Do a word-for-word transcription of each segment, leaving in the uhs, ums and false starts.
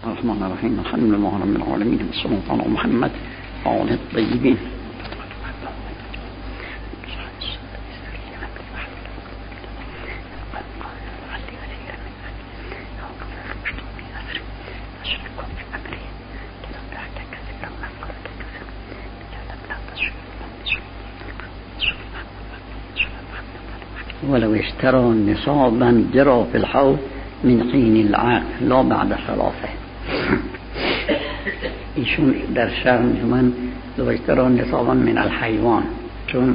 الرحمن الرحیم الحمد لله رب العالمین و صلی الله علی محمد و آله الطیبین. ولو اشترى نصابا جرى في الحول من حين العقد لا بعد ثلاثه. ایشون در شرح من لو اشترى نصابا من الحیوان، چون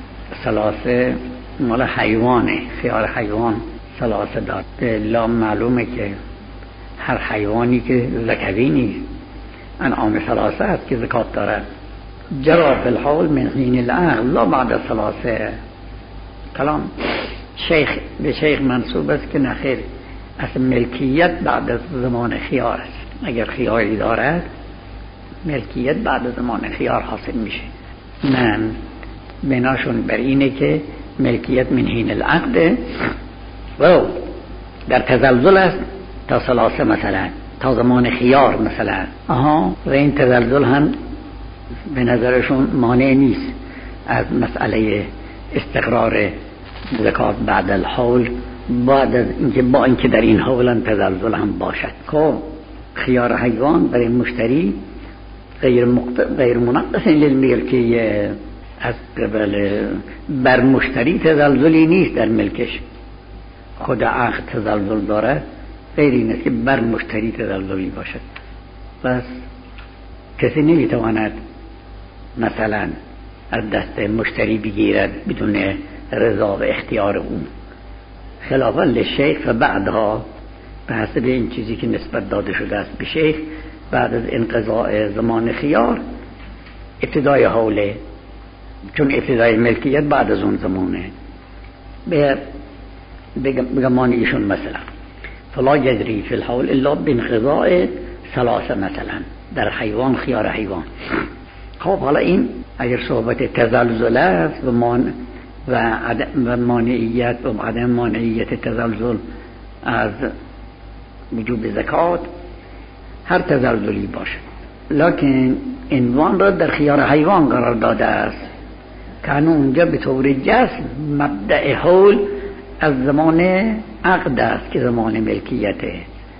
ثلاثه مال حیوانه، خیار حیوان ثلاثه داد. لا معلومه که هر حیوانی که زکوی نیست، انعام ثلاثه است که زکات دارد. جرى في الحول من حين العقد لا بعد ثلاثه. کلام شیخ به شیخ منصوب است که نخیر، اصلا ملکیت بعد از زمان خیار است. اگر خیاری دارد ملکیت بعد از زمان خیار حاصل میشه. من بناشون بر اینه که ملکیت من حین العقد و در تزلزل است تا ثلاثه، مثلا تا زمان خیار مثلا. آها، و این تزلزل هم به نظرشون مانع نیست از مسئله استقرار زکات بعد الحول، بعد از اینکه با اینکه در این حول هم تزلزل هم باشد. خب خیار حیوان برای مشتری غیر مقت... غیر منقص للملکیه، از قبل بر مشتری تزلزلی نیست در ملکش. خود عقد تزلزل داره، غیر این است که بر مشتری تزلزلی باشد. بس کسی نمیتواند مثلا از دست مشتری بگیرد بدون رضا و اختیار اون، خلافا للشیخ. و بعدها به حسب این چیزی که نسبت داده شده است به شیخ، بعد از انقضاء زمان خیار ابتدای حوله، چون ابتدای ملکیت بعد از اون زمانه. به بگمان ایشون مثلا فلا یجری فی الحول الا بانقضاء ثلاثه، مثلا در حیوان خیار حیوان. خب حالا این اگر صحبت تزلزل است و مان و عدم و مانعیت و عدم مانعیت تزلزل از وجوب زکات، هر تزلزلی باشه، لکن عنوان را در خیار حیوان قرار داده است که اونجا به طور جزم مبدأ حول از زمان عقد است که زمان ملکیته.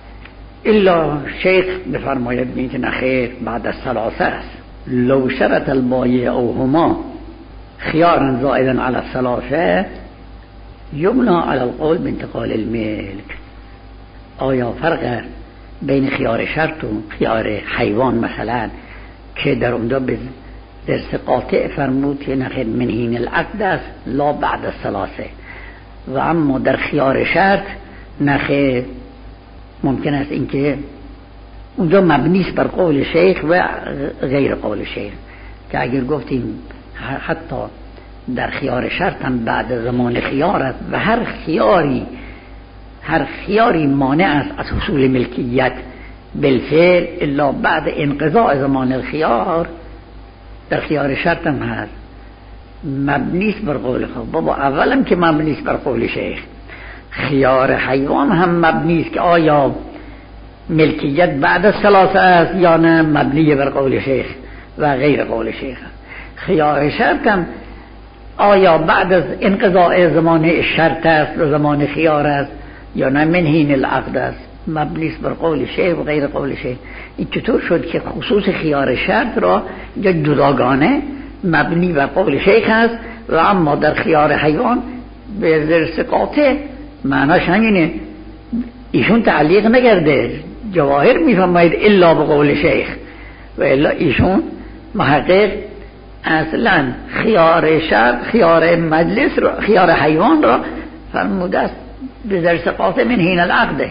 الا شیخ بفرماید بین که نخیر بعد از ثلاثه است. لو شرط البایع او هما خیارا زائدا على الثلاثه یبنا على القول بانتقال الملک. آیا فرق بین خیار شرط و خیار حیوان مثلا که در اونجا به درس قاطع فرمود که نخیر من حین العقد است لا بعد الثلاثه، و اما در خیار شرط نخیر ممکن است اینکه اونجا مبنی است بر قول شیخ و غیر قول شیخ، که اگر گفتیم حتی در خیار شرط هم بعد زمان خیار است و هر خیاری هر خیاری مانع است از حصول ملکیت بالفعل الا بعد انقضاء زمان الخیار، در خیار شرط هم هست مبنی است بر قول خود. بابا اولم که مبنی است بر قول شیخ، خیار حیوان هم مبنی است که آیا ملکیت بعد از ثلاثه است یا نه، مبنی بر قول شیخ و غیر قول شیخ. خیار شرط هم آیا بعد از انقضاء زمان شرط است و زمان خیار است یا نه من حین العقد است، مبنی بر قول شیخ و غیر قول شیخ. این چطور شد که خصوص خیار شرط را یا جداگانه مبنی بر قول شیخ است و اما در خیار حیوان به درس قاطع معناش همینه. ایشون تعلیق نگرده، جواهر میفرماید الا به قول شیخ، و الا ایشون محقق اصلا خیار شرط خیار مجلس را خیار حیوان را فرموده است به درس قاطع من حین العقد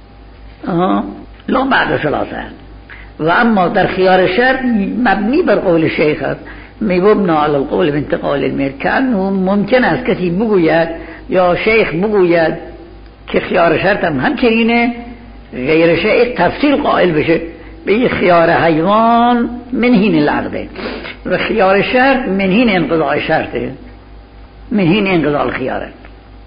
لا بعد ثلاثه، و اما در خیار شرط مبنی بر قول شیخ است میبنا علی القول بانتقال الملک. کنه ممکن است کسی بگوید یا شیخ بگوید که خیار شرط هم همچنینه، غیر شیخ تفصیل قائل بشه به خیار حیوان من حین العقد و خیار شرط من حین انقضاء شرطه، من حین انقضاء الخیاره.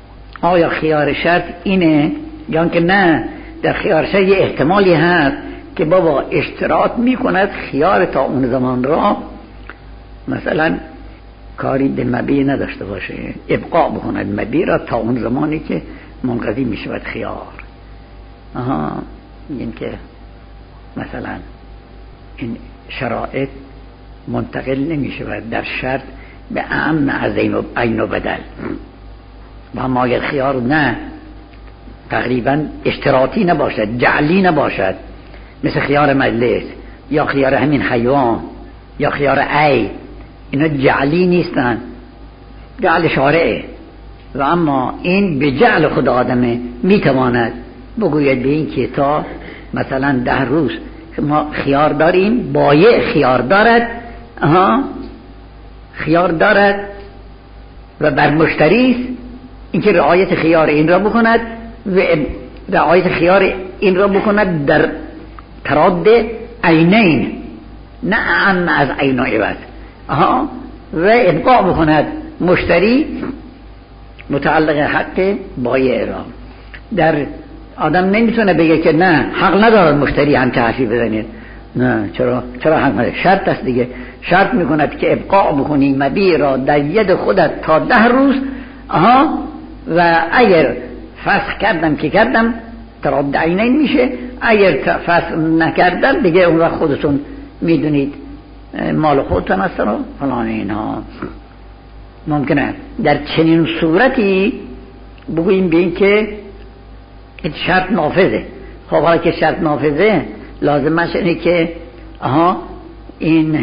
آیا خیار شرط اینه یا که نه؟ در خیار شرط یه احتمالی هست که بابا اشتراط میکند خیار تا اون زمان را مثلا کاری به مبی نداشته باشه، ابقاء بکند مبی را تا اون زمانی که منقضی میشود خیار. آها، این که مثلا این شرایط منتقل نمیشود در شرط به اعم از عین و بدل. و اما اگر خیار نه تقریبا اشتراطی نباشد، جعلی نباشد، مثل خیار مجلس یا خیار همین حیوان یا خیار عی، اینا جعلی نیستن، جعل شارعه. و اما این به جعل خود آدمه میتواند بگوید به این که تا مثلا ده روز ما خیار داریم، بایع خیار دارد، آها خیار دارد و بر مشتری اینکه رعایت خیار این را بکند و رعایت خیار این را بکند در تراد عینین، نه اعم از عین و عوض، آها و ابقاء بکند مشتری متعلق حق بایع را. در آدم نمیتونه بگه که نه حق ندارد مشتری هم تعفی بزنید، نه چرا چرا حق نداره، شرط است دیگه، شرط میکند که ابقاء بکنی مبیع را در ید خودت تا ده روز، آها و اگر فسخ کردم که کردم تراد عینین میشه، اگر فسخ نکردم دیگه اون وقت خودتون میدونید مال خودتون است و فلان اینها. ممکنه در چنین صورتی بگوییم به این که شرط نافذه. خب حالا که شرط نافذه لازمش اینه که آها این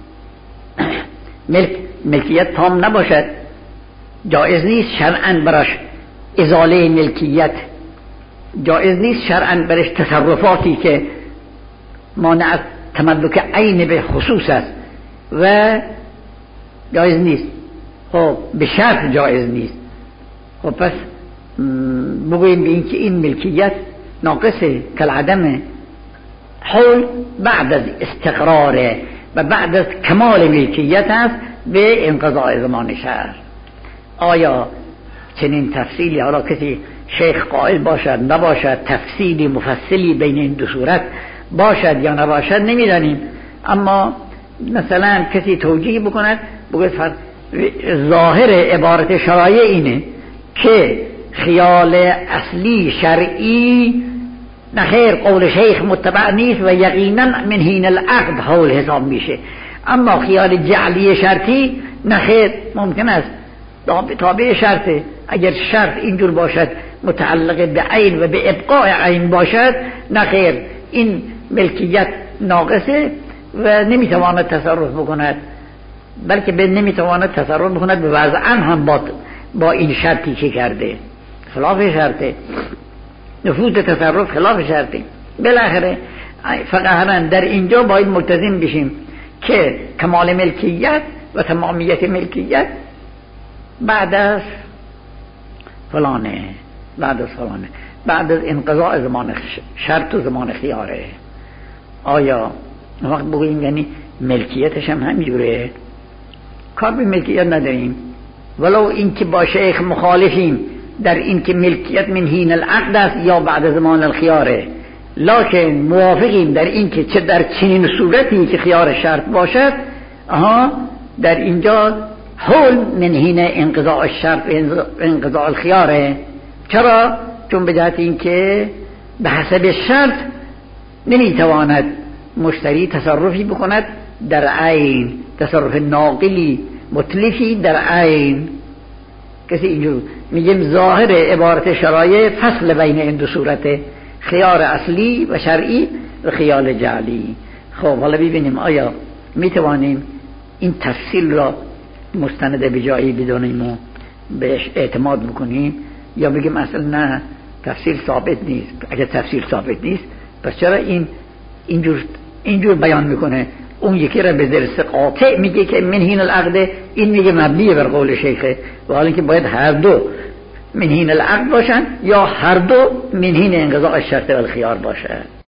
ملک ملکیت تام نباشد، جایز نیست شرعاً براش ازاله ملکیت، جایز نیست شرعاً برش تصرفاتی که مانع از تملک عین به خصوص است و جایز نیست. خب به شرط جایز نیست. خب پس بگوییم به این که این ملکیت ناقصه کالعدم، حول بعد از استقراره و بعد از کمال ملکیت است به انقضاء زمان شهر. آیا چنین تفصیلی حالا کسی شیخ قائل باشد نباشد، تفصیلی مفصلی بین این دو صورت باشد یا نباشد نمیدانیم، اما مثلا کسی توجیه بکند بگوید ظاهر عبارت شرایع اینه که خیال اصلی شرعی نخیر قول شیخ متبع نیست و یقینا من حین العقد حول حساب میشه، اما خیال جعلی شرطی نخیر ممکن است تابع شرطه. اگر شرط اینجور باشد متعلق به عین و به ابقاء عین باشد نخیر این ملکیت ناقصه و نمیتواند تصرف بکند، بلکه به نمیتواند تصرف بکند به وضعاً هم با, با این شرطی که کرده خلاف شرطه، نفوذ تصرف خلاف شرطه. بالاخره فقهاً در اینجا باید ملتزم بشیم که کمال ملکیت و تمامیت ملکیت بعد از فلانه بعد از فلانه بعد از انقضاء زمان شرط و زمان خیاره. آیا وقت بگوییم یعنی ملکیتش هم همینجوره، کار به ملکیت نداریم، ولو اینکه با شیخ مخالفیم در اینکه ملکیت من حین العقد است یا بعد زمان الخیاره، لکن موافقیم در اینکه چه در چنین صورتی که خیار شرط باشد آها در اینجا حول من حین انقضاء الشرط و انقضاء الخیاره. چرا؟ چون به جهت اینکه به حسب شرط نمیتواند مشتری تصرفی بکند در عین، تصرف ناقلی متلفی در عین. کسی اینجور میگیم ظاهر عبارت شرایع فصل بین این دو صورت، خیار اصلی و شرعی و خیال جعلی. خب حالا ببینیم آیا میتوانیم این تفصیل را مستند به جایی بدونیم و بهش اعتماد بکنیم یا بگیم اصلا نه تفصیل ثابت نیست. اگر تفصیل ثابت نیست پس چرا این اینجور اینجور بیان میکنه، اون یکی را به درس قاطع میگه که من حین العقد، این میگه مبنی بر قول شیخه، و حالا که باید هر دو من حین العقد باشن یا هر دو من حین انقضاء الشرط و الخیار باشه.